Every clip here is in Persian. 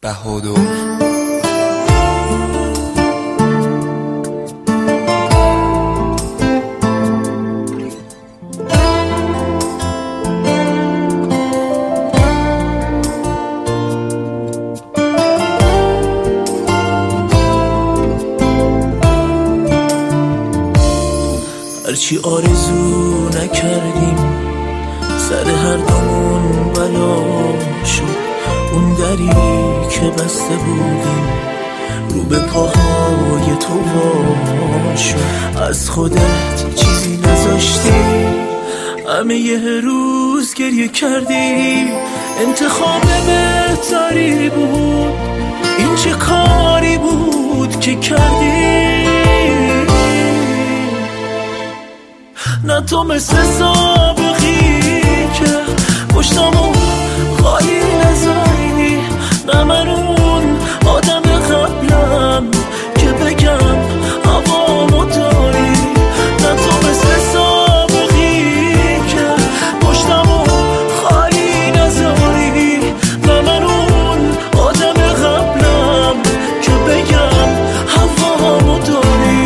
بهادر. هرچی آرزو نکردیم سر هر دومون بلا شد. اون دری که بسته بودیم رو به پاهای تو وا شد. از خودت چیزی نذاشتی، همه یه روز گریه کردی. انتخاب بهتری بود، این چه کاری بود که کردی؟ نه تو مثل سابقی که پشتمو خالی نذاری، نه من اون آدم قبلم که بگم هوامو داری. نه تو مثل سابقی که پشتمو خالی نذاری، نه من اون آدم قبلم که بگم هوامو داری.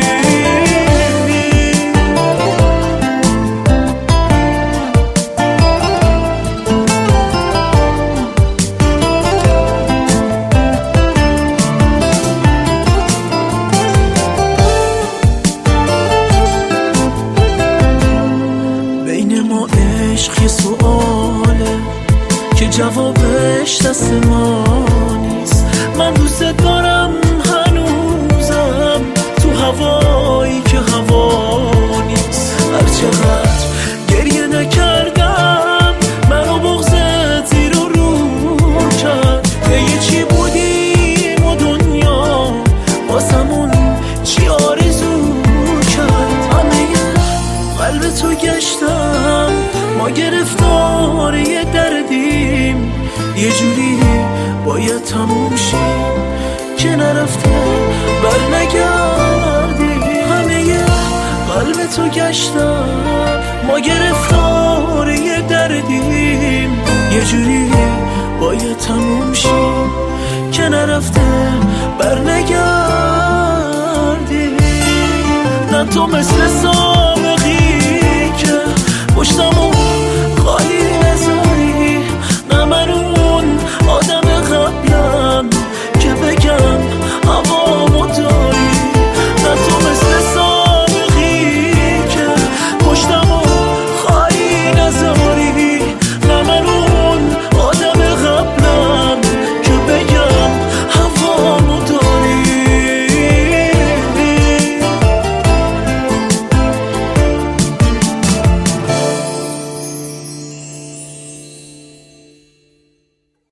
عشق یه سؤاله که جوابش دست ما نیست. من دوست دارم هنوزم تو هوایی که هوا نیست. هرچقدر گریه نکردم منو بغضت زیر و رو کرد. یه چی بودیم و دنیا واسمون چی آرزو کرد. همه قلب تو گشتم، ما گرفتار یه دردیم، یه جوری باید تموم شیم که نرفته بر نگردیم. همه قلب تو گشتم، ما گرفتار یه دردیم، یه جوری باید تموم شیم که نرفته بر نگردیم. نه تو مثل سابقی که پشتمو